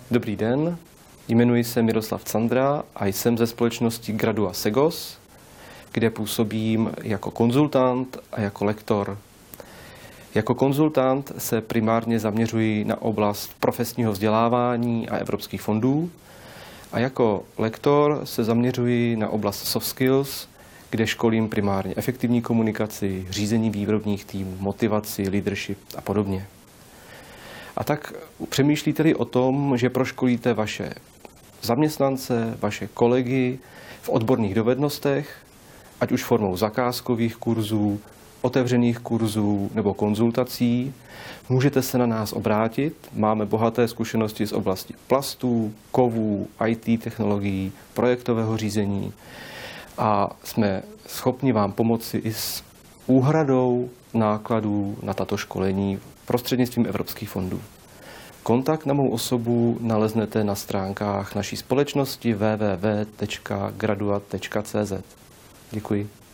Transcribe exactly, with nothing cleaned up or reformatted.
Dobrý den, jmenuji se Miroslav Candra a jsem ze společnosti Gradua Segos, kde působím jako konzultant a jako lektor. Jako konzultant se primárně zaměřuji na oblast profesního vzdělávání a evropských fondů a jako lektor se zaměřuji na oblast soft skills, kde školím primárně efektivní komunikaci, řízení výrobních týmů, motivaci, leadership a podobně. A tak přemýšlíte-li o tom, že proškolíte vaše zaměstnance, vaše kolegy v odborných dovednostech, ať už formou zakázkových kurzů, otevřených kurzů nebo konzultací, můžete se na nás obrátit. Máme bohaté zkušenosti z oblasti plastů, kovů, í té technologií, projektového řízení a jsme schopni vám pomoci i s úhradou nákladů na tato školení prostřednictvím evropských fondů. Kontakt na mou osobu naleznete na stránkách naší společnosti w w w tečka gradua tečka c z. Děkuji.